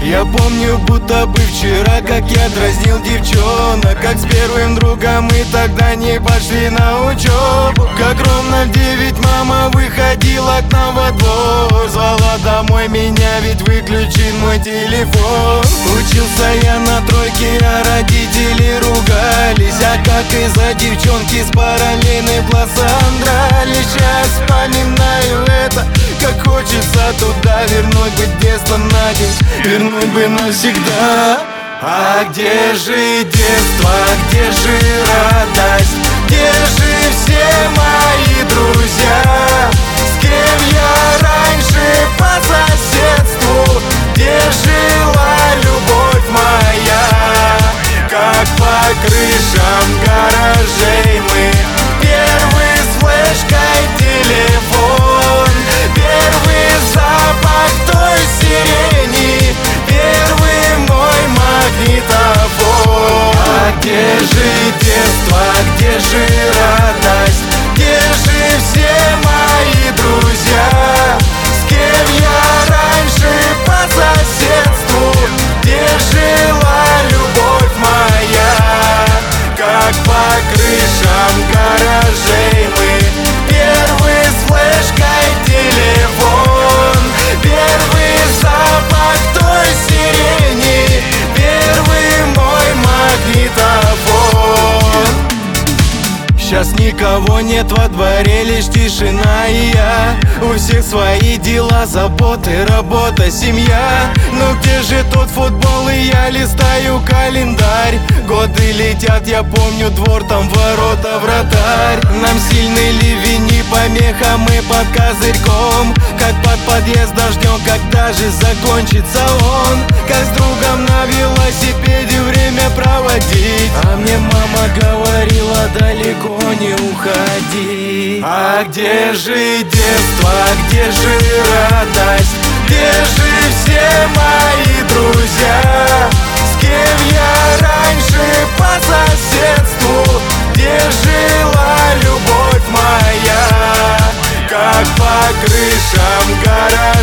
Я помню, будто бы вчера, как я дразнил девчонок, как с первым другом мы тогда не пошли на учебу. Как ровно в 9 мама выходила к нам во двор, звала домой меня, ведь выключен мой телефон. Учился я на тройке, а родители ругались, а как из-за девчонки с параллельным классом дрались. Сейчас вспоминаю это, как хочется туда вернуть бы детство на день, вернуть бы навсегда. А где же детство, где же радость, где же все мои друзья, с кем я раньше по соседству, где жила любовь моя? Как по крышам гаражей мы, первый с флешкой телефон, первый запах той сирени, первый мой магнитофон. А где же детство, где же радость, где же все мои друзья, с кем я раньше по соседству, где жила любовь моя? Как по крышам гаражей мы, первый с флешкой телефон, первый запах той сирени, первый мой магнитофон. Сейчас никого нет во дворе, лишь тишина и я. У всех свои дела, заботы, работа, семья. Но где же тот футбол, и я листаю календарь. Годы летят, я помню двор, там ворота, вратарь. Нам сильный ливень не помеха, мы под козырьком, как под подъездом ждем, когда же закончится он. Как с другом на велосипеде время проводить, а мне мама говорила, далеко не уходи. А где же детство, где же радость, где же все мои друзья, с кем я раньше по соседству, где жила любовь моя? Как по крышам гаражей